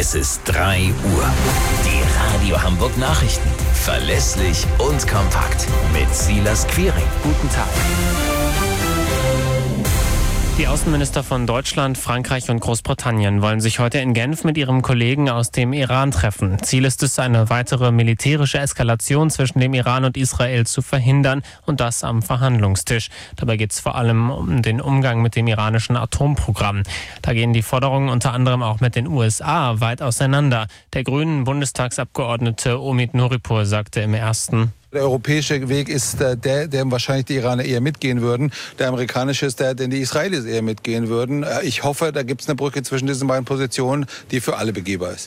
Es ist 3 Uhr. Die Radio Hamburg Nachrichten. Verlässlich und kompakt. Mit Silas Quiring. Guten Tag. Die Außenminister von Deutschland, Frankreich und Großbritannien wollen sich heute in Genf mit ihrem Kollegen aus dem Iran treffen. Ziel ist es, eine weitere militärische Eskalation zwischen dem Iran und Israel zu verhindern, und das am Verhandlungstisch. Dabei geht es vor allem um den Umgang mit dem iranischen Atomprogramm. Da gehen die Forderungen unter anderem auch mit den USA weit auseinander. Der grünen Bundestagsabgeordnete Omid Nuripur sagte im ersten: Der europäische Weg ist der, dem wahrscheinlich die Iraner eher mitgehen würden. Der amerikanische ist der, den die Israelis eher mitgehen würden. Ich hoffe, da gibt es eine Brücke zwischen diesen beiden Positionen, die für alle begehbar ist.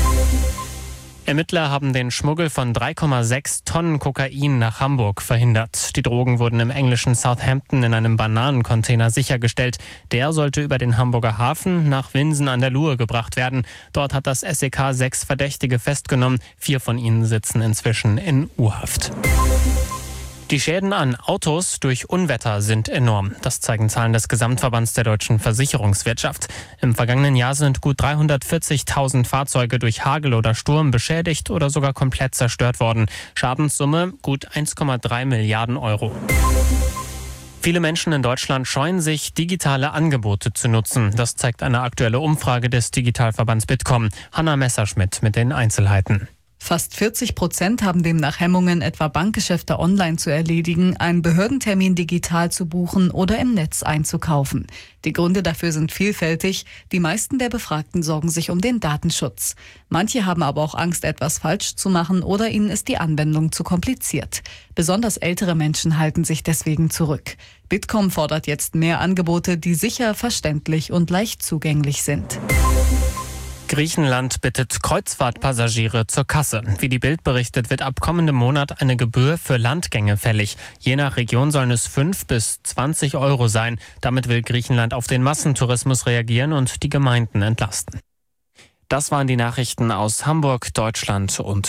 Ermittler haben den Schmuggel von 3,6 Tonnen Kokain nach Hamburg verhindert. Die Drogen wurden im englischen Southampton in einem Bananencontainer sichergestellt. Der sollte über den Hamburger Hafen nach Winsen an der Luhe gebracht werden. Dort hat das SEK 6 Verdächtige festgenommen. 4 von ihnen sitzen inzwischen in U-Haft. Die Schäden an Autos durch Unwetter sind enorm. Das zeigen Zahlen des Gesamtverbands der deutschen Versicherungswirtschaft. Im vergangenen Jahr sind gut 340.000 Fahrzeuge durch Hagel oder Sturm beschädigt oder sogar komplett zerstört worden. Schadenssumme gut 1,3 Milliarden Euro. Viele Menschen in Deutschland scheuen sich, digitale Angebote zu nutzen. Das zeigt eine aktuelle Umfrage des Digitalverbands Bitkom. Hanna Messerschmidt mit den Einzelheiten. Fast 40% haben demnach Hemmungen, etwa Bankgeschäfte online zu erledigen, einen Behördentermin digital zu buchen oder im Netz einzukaufen. Die Gründe dafür sind vielfältig. Die meisten der Befragten sorgen sich um den Datenschutz. Manche haben aber auch Angst, etwas falsch zu machen, oder ihnen ist die Anwendung zu kompliziert. Besonders ältere Menschen halten sich deswegen zurück. Bitkom fordert jetzt mehr Angebote, die sicher, verständlich und leicht zugänglich sind. Griechenland bittet Kreuzfahrtpassagiere zur Kasse. Wie die Bild berichtet, wird ab kommendem Monat eine Gebühr für Landgänge fällig. Je nach Region sollen es 5 bis 20 Euro sein. Damit will Griechenland auf den Massentourismus reagieren und die Gemeinden entlasten. Das waren die Nachrichten aus Hamburg, Deutschland und